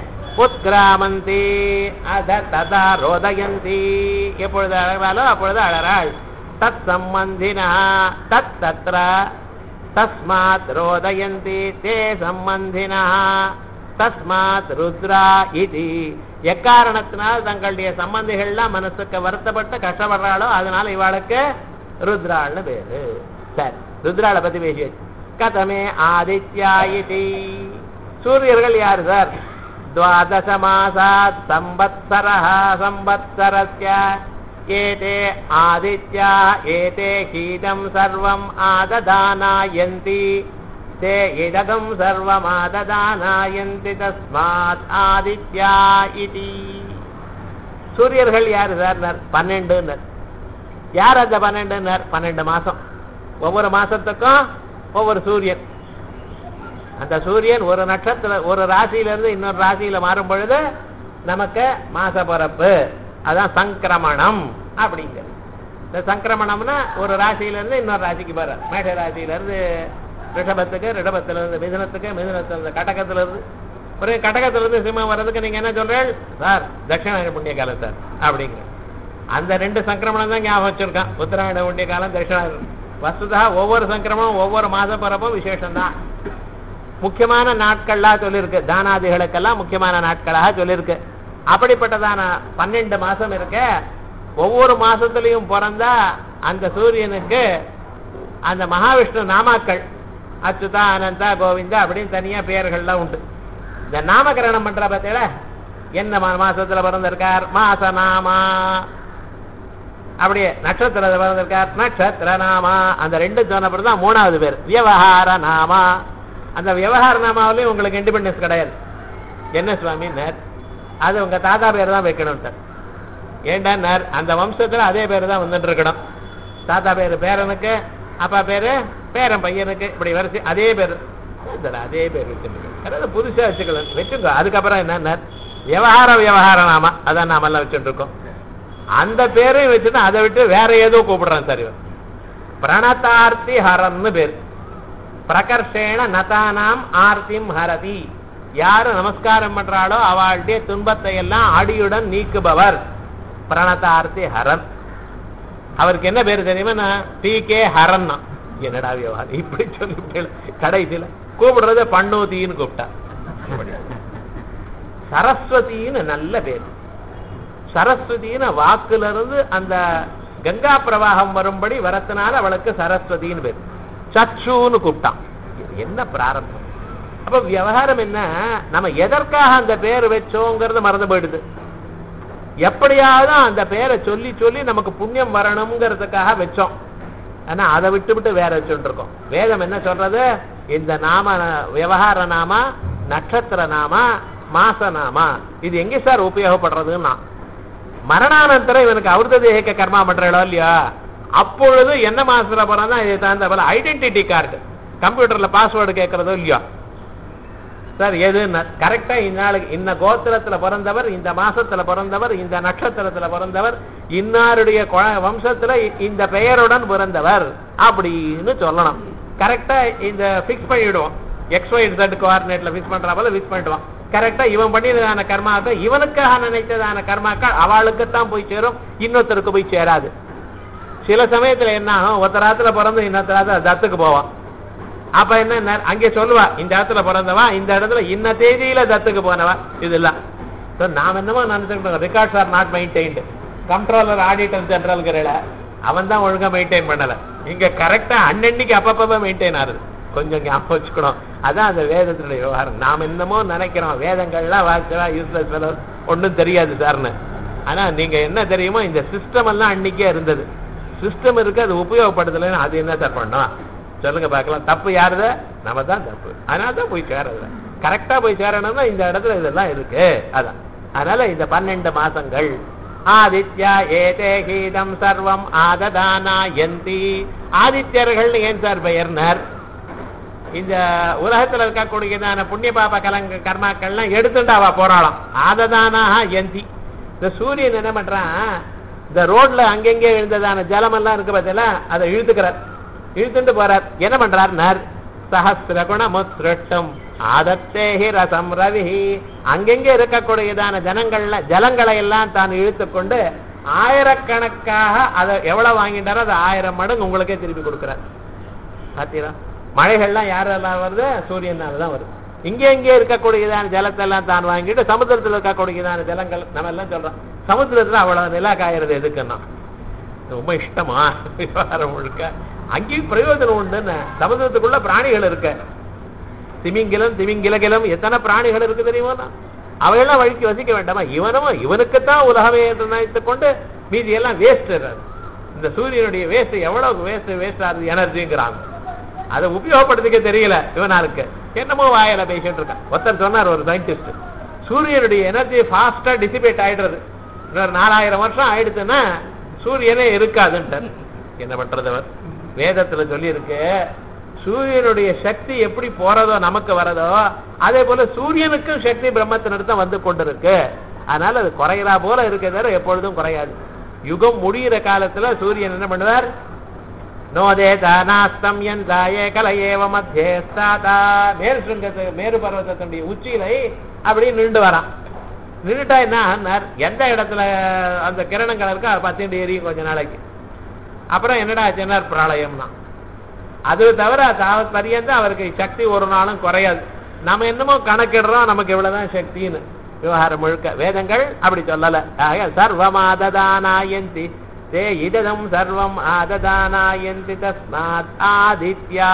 உத்கிராமந்தி அத ததா ரோதயந்தி, எப்பொழுது அழகாலோ அப்பொழுது அழறாள். தத் சம்பந்தினா தத் தத்ர தஸ்மாத் ரோதயந்தி தே சம்பந்தினா தஸ்மாத் ருத்ரா இது. எக்காரணத்தினால் தங்களுடைய சம்பந்திகள்லாம் மனசுக்கு வருத்தப்பட்டு கஷ்டப்படுறாளோ அதனால இவாளுக்கு ருத்ராள்னு பேரு. சரி, ருத்ராளை பத்தி பேசியாச்சு. கதமே ஆதித்யா இது. சூரியர்கள் யாரு சார்? द्वादश मासात् संवत्सरः संवत्सरस्य एते आदित्या एते हीदं सर्वम् आददानायन्ति ते इदगं सर्वम् आददानायन्ति तस्मात् आदित्या इति. சூரியர்கள் யாரு சார்? பன்னெண்டு. யார் அந்த பன்னெண்டு? பன்னெண்டு மாசம். ஒவ்வொரு மாசத்துக்கும் ஒவ்வொரு சூரியன். அந்த சூரியன் ஒரு நட்சத்திர ஒரு ராசியிலிருந்து இன்னொரு ராசியில மாறும் பொழுது நமக்கு மாச பிறப்பு. அதான் சங்கிரமணம் அப்படிங்கிறது. இந்த சங்கிரமணம்னா ஒரு ராசியிலிருந்து இன்னொரு ராசிக்கு போற. மேஷ ராசியிலிருந்து ரிஷபத்துக்கு, ரிஷபத்துல இருந்து மிதுனத்துக்கு, மிதுனத்துல இருந்து கடகத்துல இருந்து ஒரு கடகத்துல இருந்து சிம்மம் வர்றதுக்கு நீங்க என்ன சொல்றீங்க சார்? தட்சிணாயன புண்ணிய காலம் சார் அப்படிங்கிற அந்த ரெண்டு சங்கிரமணம் தான் ஞாபகம் வச்சிருக்கான். உத்தராயண புண்ணிய காலம், தட்சிணாயன. வஸ்துதா ஒவ்வொரு சங்கிரமம் ஒவ்வொரு மாச பிறப்பும் விசேஷம் தான். முக்கியமான நாட்களாக சொல்லியிருக்கு. தானாதிகளுக்கெல்லாம் முக்கியமான நாட்களாக சொல்லியிருக்கு. அப்படிப்பட்டதான பன்னெண்டு மாசம் இருக்க. ஒவ்வொரு மாசத்திலையும் பிறந்தா அந்த சூரியனுக்கு அந்த மகாவிஷ்ணு நாமாக்கள் அச்சுதா, அனந்தா, கோவிந்தா அப்படின்னு தனியா பெயர்கள்லாம் உண்டு. இந்த நாமகரணம் பண்ற பார்த்தீங்களா? என்ன மாசத்துல பிறந்திருக்கார்? மாச நாமா. அப்படியே நட்சத்திரத்துல பிறந்திருக்கார், நட்சத்திர நாமா. அந்த ரெண்டு சொன்னப்பறம் தான் மூணாவது பேர் வியவஹார நாமா. அந்த விவகார நாமாவிலையும் உங்களுக்கு இண்டிபெண்டன்ஸ் கிடையாது. என்ன சுவாமி நேர்? அது உங்க தாத்தா பேர் தான் வைக்கணும் சார். ஏண்டா நேர்? அந்த வம்சத்துல அதே பேர் தான் வந்துட்டு இருக்கணும். தாத்தா பேரு பேரனுக்கு, அப்பா பேரு பேரன் பையனுக்கு, இப்படி வரிசை அதே பேரு அதே பேர் வச்சுருக்கோம். புதுசா வச்சுக்கலாம் வச்சுக்கோ. அதுக்கப்புறம் என்ன விவகார விவகார நாமா அதான் நாமெல்லாம் வச்சுட்டு இருக்கோம். அந்த பேரையும் வச்சுட்டு அதை விட்டு வேற ஏதோ கூப்பிடுறான் சார். இவன் பிரணதார்த்தி ஹரன்னு பேர். பிரகர்ஷேண நதானாம் ஆர்த்திம் ஹரதி. யாரு நமஸ்காரம் பண்றாளோ அவளுடைய துன்பத்தை எல்லாம் அடியுடன் நீக்குபவர் பிரணதார்த்தி ஹரன். அவருக்கு என்ன பேரு தெரியுமா? T K Haran. என்னடா விவகாரம் இப்படி சொல்லி கடைசியில கூப்பிடுறத பன்னூத்தின்னு கூப்பிட்டா. சரஸ்வதின்னு நல்ல பேரு. சரஸ்வதின்னு வாக்குல இருந்து அந்த கங்கா பிரவாகம் வரும்படி வரத்தினால அவளுக்கு சரஸ்வதின்னு பேரு. சச்சுன்னு கூப்பிட்டான். என்ன பிராரம்பம்? அப்ப விவகாரம் என்ன? நம்ம எதற்காக அந்த பேர் வச்சோங்கிறது மறந்து போயிடுது. எப்படியாவது அந்த பேரை சொல்லி சொல்லி நமக்கு புண்ணியம் வரணுங்கிறதுக்காக வச்சோம். ஆனா அதை விட்டு விட்டு வேற வச்சுட்டு இருக்கோம். வேதம் என்ன சொல்றது? இந்த நாம விவகார நாமா, நட்சத்திர நாமா, மாச நாமா இது எங்க சார் உபயோகப்படுறதுன்னா மரணானந்தரம் இவனுக்கு அமிர்த தேக கர்மா பண்றோம் இல்லையா? அப்பொழுது என்ன மாசத்துல போறதா இதை தகுந்த போல ஐடென்டிட்டி கார்டு கம்ப்யூட்டர்ல பாஸ்வேர்டு கேட்கறதோ இல்லையா சார்? எது கரெக்டா இந்த நாளுக்கு இந்த கோத்திரத்துல பிறந்தவர், இந்த மாசத்துல பிறந்தவர், இந்த நட்சத்திரத்துல பிறந்தவர், இன்னாருடைய வம்சத்துல இந்த பெயருடன் பிறந்தவர் அப்படின்னு சொல்லணும். கரெக்டா இந்த பிக்ஸ் பண்ணிடுவோம். எக்ஸ் ஒய் இசட் கோஆர்டினேட்ல பிக்ஸ் பண்ற போல பிக்ஸ் பண்ணிடுவோம். கரெக்டா இவன் பண்ணினதான கர்மாக்கள், இவனுக்காக நினைத்ததான கர்மாக்கள் அவளுக்குத்தான் போய் சேரும், இன்னொருத்தருக்கு போய் சேராது. சில சமயத்துல என்ன ஆகும்? ஒருத்தராத்துல பிறந்து இன்னொருத்தராத்துல தத்துக்கு போவான். அப்ப என்ன அங்கே சொல்லுவா, இந்த இடத்துல பிறந்தவா, இந்த இடத்துல இன்ன தேதியில தத்துக்கு போனவா. இதெல்லாம் நாம் என்னமோ நினைச்சுக்கிட்டோம். Records are not maintained. Controller auditor general அவன் தான் ஒழுங்கா மெயின்டைன் பண்ணல. இங்க கரெக்டா அன்னன்னைக்கு அப்பப்ப மெயின்டைன் ஆகுது. கொஞ்சம் ஞாபகம் வச்சுக்கணும். அதான் அந்த வேதத்தினுடைய விவகாரம். நாம் என்னமோ நினைக்கிறோம் வேதங்கள்லாம் வாசிச்சா யூஸ்லெஸ் ஒன்றும் தெரியாது சார்னு. ஆனா நீங்க என்ன தெரியுமோ, இந்த சிஸ்டம் எல்லாம் அன்னைக்கே இருந்தது. சிஸ்டம் இருக்கு, அது உபயோகப்படுத்தலைன்னு அது என்ன சார் பண்ணோம் சொல்லுங்க பார்க்கலாம். தப்பு யாருத? நம்ம தான் தப்பு. அதனால தான் போய் சேரல. கரெக்டா போய் சேரணும்னா இந்த இடத்துல இதெல்லாம் இருக்கு. அதான் அதனால இந்த பன்னெண்டு மாசங்கள் ஆதித்யா ஏதே கீதம் சர்வம் ஆததானாயந்தி. ஆதித்யர்கள் ஏன் சார் பெயர்னர்? இந்த உலகத்துல இருக்கக்கூடியதான புண்ணிய பாப கலங்க கர்மாக்கள்லாம் எடுத்துட்டு அவ போராளாம். ஆததானாக யந்தி. இந்த சூரியன் என்ன பண்றான்? இந்த ரோட்ல அங்கெங்கே எழுந்ததான ஜலம் எல்லாம் இருக்கு பார்த்தீங்களா, அதை இழுத்துக்கிறார். இழுத்துட்டு போறார். என்ன பண்றார்? நர் சஹஸ்ரகுண முத்ருட்டம் ஆதத்தேஹி ரசம் ரவிஹி. அங்கெங்கே இருக்கக்கூடியதான ஜனங்கள்ல ஜலங்களை எல்லாம் தான் இழுத்து கொண்டு ஆயிரக்கணக்காக அதை எவ்வளவு வாங்கிட்டாரோ அது ஆயிரம் மடங்கு உங்களுக்கே திருப்பி கொடுக்குறாரு. பாத்தீங்களா? மழைகள்லாம் யாரெல்லாம் வருது? சூரியனாலதான் வருது. இங்கே இங்கே இருக்கக்கூடியதான ஜலத்தை எல்லாம் தான் வாங்கிட்டு சமுத்திரத்தில் இருக்கக்கூடியதான ஜலங்கள் நம்ம எல்லாம் சொல்றோம். சமுத்திரத்துல அவ்வளவு நிலா காயறது எதுக்குன்னா ரொம்ப இஷ்டமா விவகாரம் முழுக்க அங்கேயும் பிரயோஜனம் உண்டுன்னு. சமுதிரத்துக்குள்ள பிராணிகள் இருக்க, திமிங்கிலம் திமிங்கிலகிலம் எத்தனை பிராணிகள் இருக்கு தெரியுமா? அவையெல்லாம் வழிக்கு வசிக்க வேண்டாமா? இவனும் இவனுக்குத்தான் உலகமே என்று நினைத்துக் கொண்டு மீதி எல்லாம் வேஸ்ட். இந்த சூரியனுடைய வேஸ்ட் எவ்வளவு வேஸ்ட் வேஸ்ட் ஆகுது எனர்ஜிங்கிறாங்க. அதை உபயோகப்படுத்திக்க தெரியல இவனாருக்கு. என்னமோ வாயில பேசிட்டு இருக்கான். ஒருத்தர் சொன்னார், ஒரு சயின்டிஸ்ட், சூரியனுடைய எனர்ஜி ஃபாஸ்டா டிசிபேட் ஆயிடுறது. இன்னொரு நாலாயிரம் வருஷம் ஆயிடுச்சுன்னா சூரியனே இருக்காதுன்ட்டு. என்ன பண்றது? அவர் வேதத்துல சொல்லி இருக்கு, சூரியனுடைய சக்தி எப்படி போறதோ நமக்கு வரதோ அதே போல சூரியனுக்கும் சக்தி பிரம்மத்தினிடத்தான் வந்து கொண்டிருக்கு. அதனால அது குறையறா போல இருக்கே தவிர எப்பொழுதும் குறையாது. யுகம் முடிகிற காலத்துல சூரியன் என்ன பண்ணுவார்? நோதேதானாஸ்தம் யந்தாயே கலையேவ மத்தியஸ்தாதா. மேரு சுங்கத்தை மேரு பர்வதத்தினுடைய உச்சியிலை அப்படியே நின்று வரான். நின்றுட்டா என்ன, எந்த இடத்துல அந்த கிரணங்கள் இருக்கோ அதை பத்திட்டு எரியும் கொஞ்ச நாளைக்கு. அப்புறம் என்னடா ஆச்சுன்னார், பிரளயம்னா. அது தவிர தாவத் பரியந்த அவருக்கு சக்தி ஒரு நாளும் குறையாது. நம்ம என்னமோ கணக்கிடுறோம் நமக்கு இவ்வளவுதான் சக்தின்னு. விவகாரம் முழுக்க வேதங்கள் அப்படி சொல்லல. சர்வம் ஆததானாயந்தி தே இதம் சர்வம் ஆததானாயந்தி தஸ்மாத் ஆதித்யா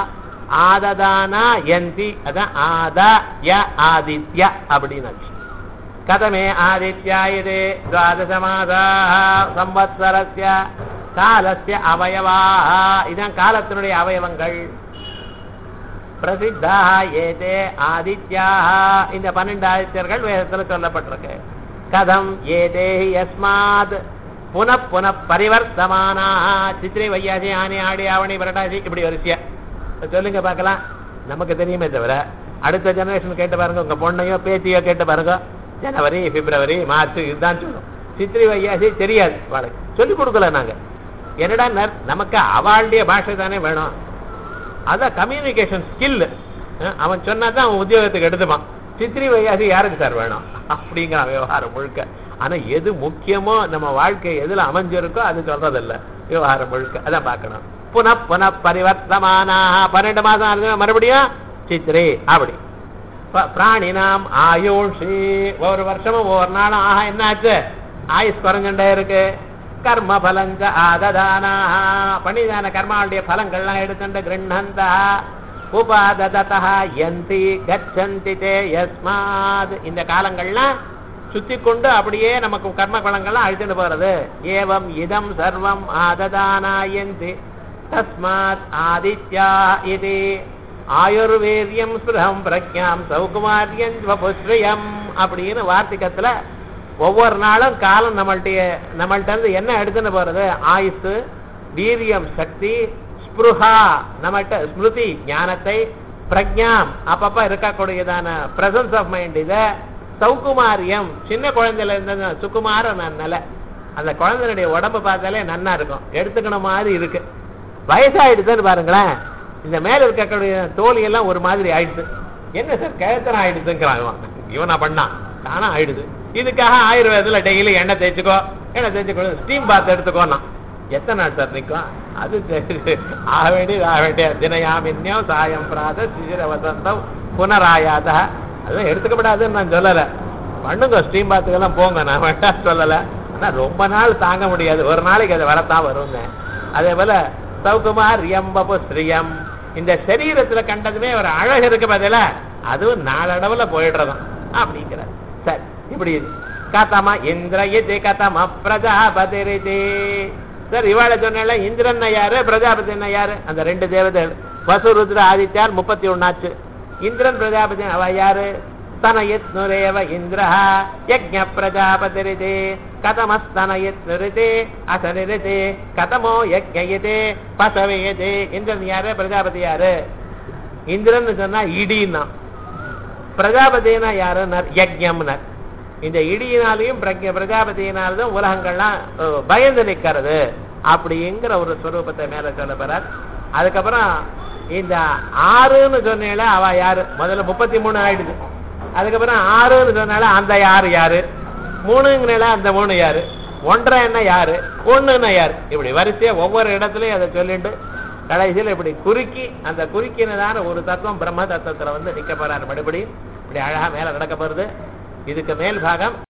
ஆததானாயந்தி. அதான் ஆதய ஆதித்யா அப்படின்னு. கதமே ஆதித்யாயதே துவாதசமாசாஹ சம்வத்சரஸ்ய காலஸ்ய அவயவாஹ. இதான் காலத்தினுடைய அவயவங்கள். பிரசித்தாக ஏதே ஆதித்யாக. இந்த பன்னெண்டு ஆதித்யர்கள் வேதத்துல சொல்லப்பட்டிருக்கு. கதம் ஏதே யஸ்மாத் புன புன பரிவர்த்தமானா. சித்திரை வையாசி ஆனி ஆடி ஆவணி புரட்டாசி இப்படி வரிசையா சொல்லுங்க பார்க்கலாம். நமக்கு தெரியுமே தவிர அடுத்த ஜெனரேஷன் கேட்டு பாருங்க, உங்க பொண்ணையோ பேத்தியோ கேட்டு பாருங்க. ஜனவரி பிப்ரவரி மார்ச் இதுதான் சொல்லும். சித்திரை வையாசி தெரியாது, வாழ்க்கை சொல்லிக் கொடுக்கல நாங்க. என்னடா நமக்கு அவளுடைய பாஷை தானே வேணும். அதான் கம்யூனிகேஷன் ஸ்கில். அவன் சொன்னாதான் அவன் உத்தியோகத்துக்கு எடுத்துப்பான். சித்திரை வையாசி யாருக்கு சார் வேணும் அப்படிங்கிற விவகாரம் முழுக்க. ஆனா எது முக்கியமோ நம்ம வாழ்க்கை எதுல அமைஞ்சிருக்கோ அது சொல்றதில்ல விவகாரம் முழுக்க. அதான் பார்க்கணும். புன புன பரிவர்த்தமானா. பன்னெண்டு மாசம் மறுபடியும் சித்திரை அப்படி. பிராணினாம் ஆயுஷி. ஒவ்வொரு வருஷமும் ஒவ்வொரு நாளும் ஆஹா என்ன ஆச்சு, ஆயுஷ் குறைஞ்சுட்டே இருக்கு. கர்ம பலஞ்ச ஆததானா. பணிதான கர்மாவுடைய பலங்கள்லாம் எடுத்துட்டு கிருண்ணந்தா உபாதததா யந்தி கச்சந்தி தே யஸ்மாத். இந்த காலங்கள்லாம் சுத்தி கொண்டு அப்படியே நமக்கு கர்ம பலங்கள்லாம் அழிச்சுட்டு போறது. ஏவம் இதம் சர்வம் ஆததானாயந்தி தஸ்மாத் ஆதித்யா இது. ஆயுர்வேரியம் ஸ்பிருஹம் பிரக்ஞாம் சௌகுமாரியம் ஸ்வபுஸ்ரியம் அப்படின்னு வார்த்திகத்துல ஒவ்வொரு நாளும் காலம் நம்மள்கிட்ட நம்மள்ட்ட இருந்து என்ன எடுத்துன்னு போறது? ஆயுசு, வீரியம் சக்தி, ஸ்பிருஹா நம்மகிட்ட ஸ்மிருதி ஞானத்தை, பிரக்ஞாம் அப்பப்ப இருக்கக்கூடியதான பிரசன்ஸ் ஆஃப் மைண்ட், இத சௌகுமாரியம் சின்ன குழந்தையில இருந்த சுகுமார நல்ல அந்த குழந்தையுடைய உடம்பு பார்த்தாலே நன்னா இருக்கும், எடுத்துக்கணும் மாதிரி இருக்கு. வயசாயிடுதுன்னு பாருங்களேன், இந்த மேல இருக்கக்கூடிய தோழி எல்லாம் ஒரு மாதிரி ஆயிடுது. என்ன சார் கிழத்தனை ஆயிடுதுங்கிறான் இவன். இவனா பண்ணான் தானா ஆயிடுது. இதுக்காக ஆயுர்வேதத்துல டெய்லி எண்ணெய் தேய்ச்சிக்கோ எண்ணெய் தேய்ச்சிக்கோ ஸ்டீம் பாத் எடுத்துக்கோன்னா எத்தனை நாள் சார் நிற்கும்? அது ஆக வேண்டியது ஆக வேண்டிய தினயாமின்யம் சாயம் பிராத சிசிர வசந்தம் புனராயாத. அதுவும் எடுத்துக்கப்படாதுன்னு நான் சொல்லலை. பண்ணுங்க ஸ்டீம் பாத்துக்கெல்லாம் போங்க, நான் வேண்டாம் சொல்லலை. ஆனால் ரொம்ப நாள் தாங்க முடியாது, ஒரு நாளைக்கு அது வரத்தான் வருங்க. அதே போல சௌகுமார் எம்பபு ஸ்ரீயம். இந்த சரீரத்துல கண்டதுமே ஒரு அழகு இருக்கு பதில, அதுவும் நாளடவுல போயிடுறதும் அப்படிங்கிறார். சரி, இப்படி கதம இந்திர இது கதம பிரஜாபதி. சார் இவாள சொன்ன இந்திரன் யாரு பிரஜாபதி யாரு? அந்த ரெண்டு தேவதை வசுருத்ர ஆதித்யார் முப்பத்தி ஒன்னாச்சு. இந்திரன் பிரஜாபதி அவ யாரு? தனயத் நுரேவ இந்திரஹ யஜ்ஞ பிரஜாபதிரிதே கதமஸ்தனயத் நுரிதே அசனிரிதே கதமோ யஜ்ஞயதே பசவேயதே. இந்திரன் யாரு பிரஜாபதி யாரு? இந்திரன் சொன்னா இடின்னா, பிரஜாபதினா யாருன்னார் யஜ்ஞம்னார். இந்த இடியினாலையும் பிரஜாபதியினாலும் உலகங்கள்லாம் பயந்து நிற்கிறது அப்படிங்கிற ஒரு ஸ்வரூபத்தை மேல சொல்ல போறார். அதுக்கப்புறம் இந்த ஆறுன்னு சொன்னால அவ யாரு? முதல்ல முப்பத்தி மூணு ஆயிடுது. அதுக்கப்புறம் ஆறுன்னு சொன்னால அந்த யாரு யாரு? மூணுங்கனால அந்த மூணு யாரு? ஒன்றரை என்ன யாரு, ஒண்ணுன்னா யாரு, இப்படி வரிசையா ஒவ்வொரு இடத்துலயும் அதை சொல்லிட்டு கடைசியில் இப்படி குறுக்கி அந்த குறுக்கினதான ஒரு தத்துவம் பிரம்ம தத்துவத்துல வந்து நிக்க போறாரு. மறுபடியும் இப்படி அழகா மேல நடக்க போறது. இதுக்கு மேல் பாகம்